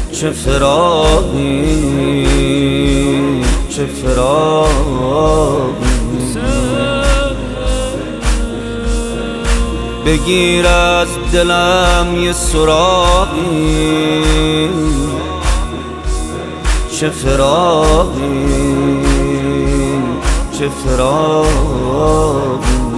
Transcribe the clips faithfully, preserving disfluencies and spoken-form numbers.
چه فراقی چه فراقی بگیر از دلم یه سراغی چه فراقی چه فراقی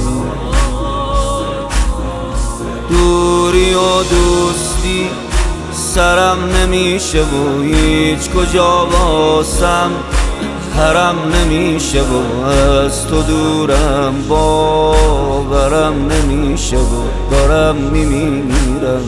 دوری و دوستی سرم نمیشه و هیچ کجا واسم حرم نمیشه و از تو دورم باورم نمیشه و دارم میمیرم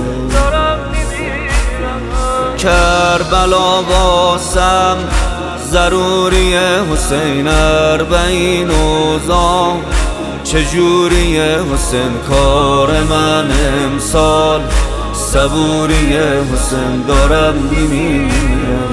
کربلا واسم ضروری حسین اربعین اوزام چجوری حسین کار من امسال صبوری حسین دارم میمیرم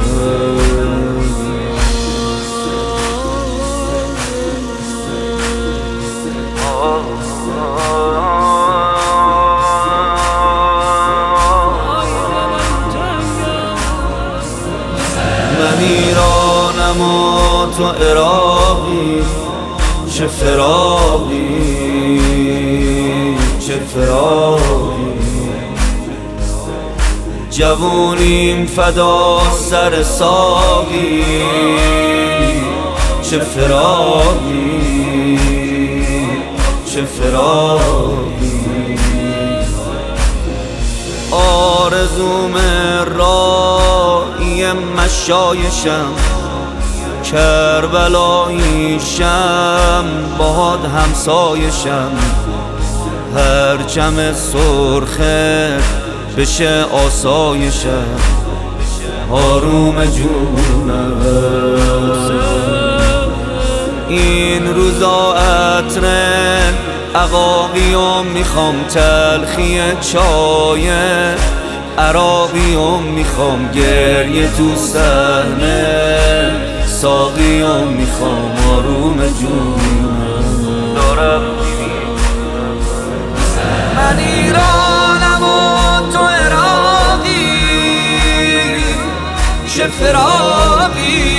من ایرانم و تو عراقی چه فراقی چه فراقی جوونیم فدا سر ساقی چه فراقی چه فراقی آرزوم رایی مشایشم کربلاییشم باد همسایشم هر جمع سرخه بشه آسایشم آروم جونم این روزا عطر عقاقیم میخوام تلخی چای عراقیم میخوام گریه تو صحنه ساقیم میخوام آروم جونم دارم من ایرانم و تو عراقی چه فراقی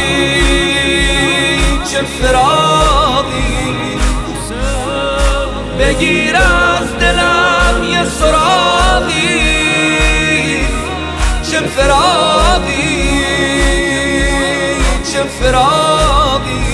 چه فراقی بگیر از دلم یه سراغی چه فراقی چه فراقی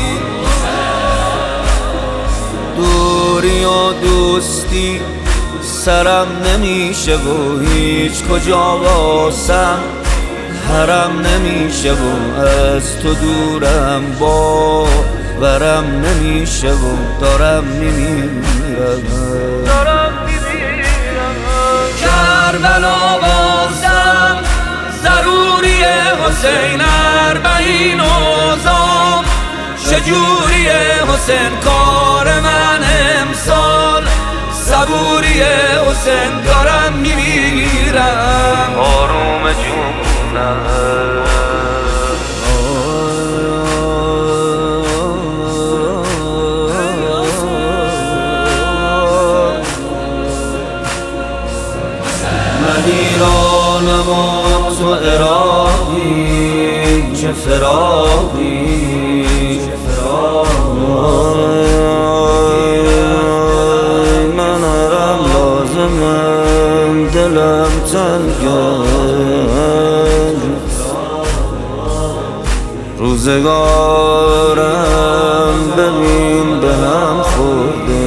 دوری و دوستی سرم نمیشه و هیچ کجا واسم حرم نمیشه و از تو دورم باورم نمیشه و دارم میمیرم دارم میمیرم کربلا واسم ضروری حسین اربعین اوزام چجوری حسین کار من امسال صبوری حسین دارم میمیرم آروم جونم من ایرانم و تو عراقی چه فراقی چه فراقی من هرم لازمم دلم تنگم روزگارم ببین به هم خورده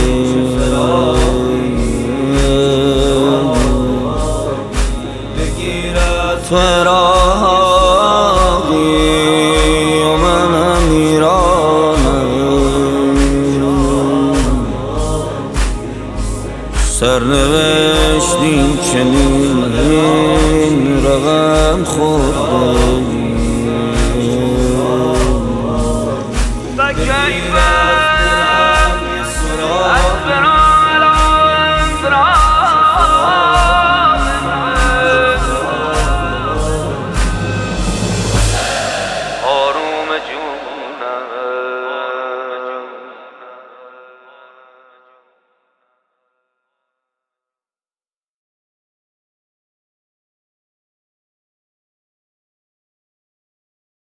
تو عراقی و منم ایرانم سرنوشتیم چنین رقم خورده